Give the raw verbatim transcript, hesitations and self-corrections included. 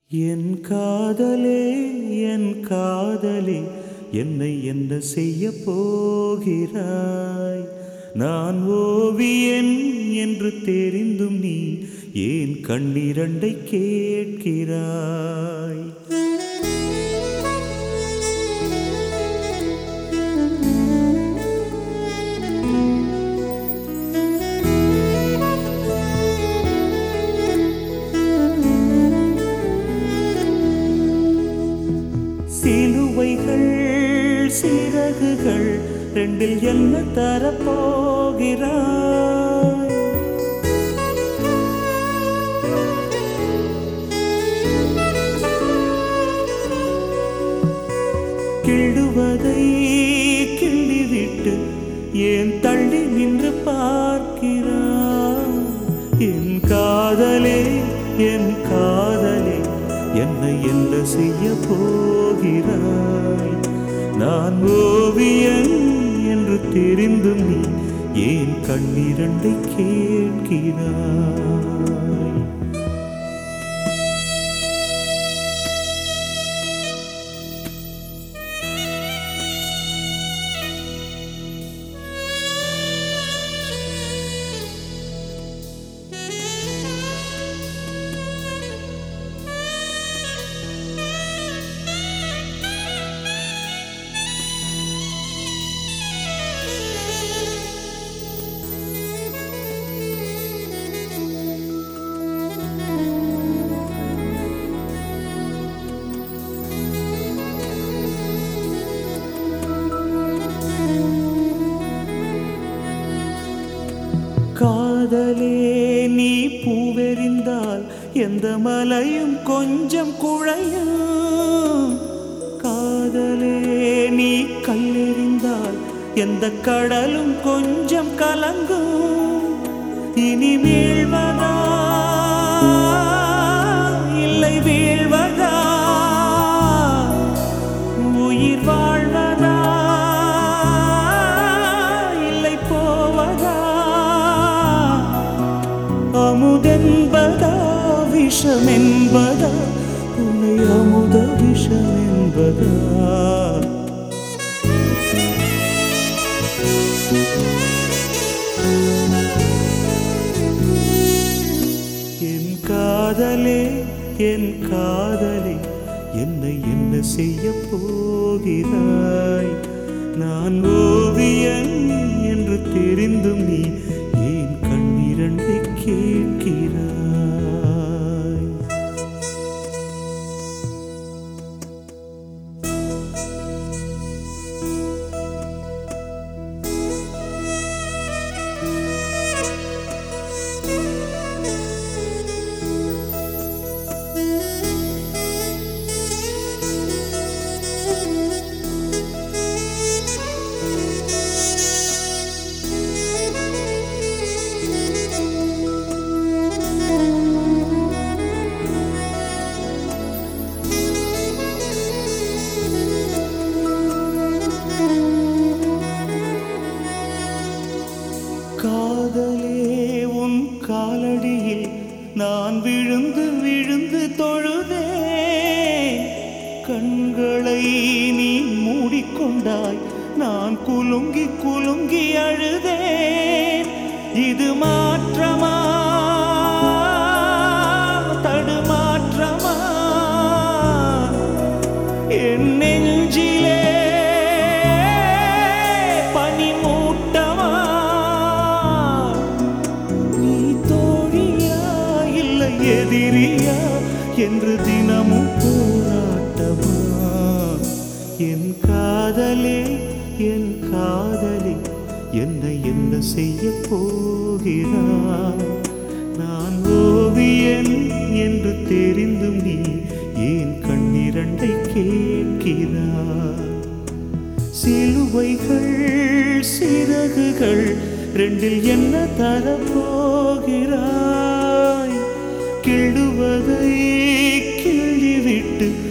என் காதலே என் காதலே என்னை என்ன செய்ய போகிறாய்? நான் ஓவியன் என்று தெரிந்தும் நீ ஏன் கண்ணிரண்டை கேட்கிறாய்? சிலுவைகள் சிறகுகள் ரெண்டில் என்ன தரப்போகிறாய்? கிள்ளுவதை கிள்ளிவிட்டு ஏன் தள்ளி நின்று பார்க்கிறாய்? என் காதலே என் காதலே என்னை என்ன செய்ய போகிறாய்? நான் ஓவியன் என்று தெரிந்தும் நீ ஏன் கண்ணிரண்டை கேட்கிறாய்? காதலே நீ பூவெறிந்தால் எந்த மலையும் கொஞ்சம் குழையும். காதலே நீ கல்லெறிந்தால் எந்த கடலும் கொஞ்சம் கலங்கும். இனி வீழ்வதா இல்லை வீழ்வதா, உயிர் வாழ்வதா இல்லை போவதா, அமுதென்பதா விஷமென்பதா, உன்னை அமுத விஷமென்பதா? என் காதலே என் காதலே என்னை என்ன செய்ய போகிறாய்? நான் ஓவியன் என்று தெரிந்தும் நீ ஏன் கண்ணிரண்டை கேட்கிறாய்? காதலே உன் காலடியில் நான் விழுந்து விழுந்து தொழுதேன். கண்களை நீ மூடிக்கொண்டாய், நான் குலுங்கி குலுங்கி அழுதேன். இது மாற்றமா தடுமாற்றமா? என் நெஞ்சிலே எதிரியா என்று தினமும் போராட்டமா? என் காதலே என் காதலே என்னை என்ன செய்ய போகிறாய்? நான் ஓவியன் என்று தெரிந்தும் நீ ஏன் கண்ணிரண்டை கேட்கிறாய்? சிலுவைகள் சிறகுகள் ரெண்டில் என்ன தரப்போகிறாய்? கிள்ளுவதை கிள்ளிவிட்டு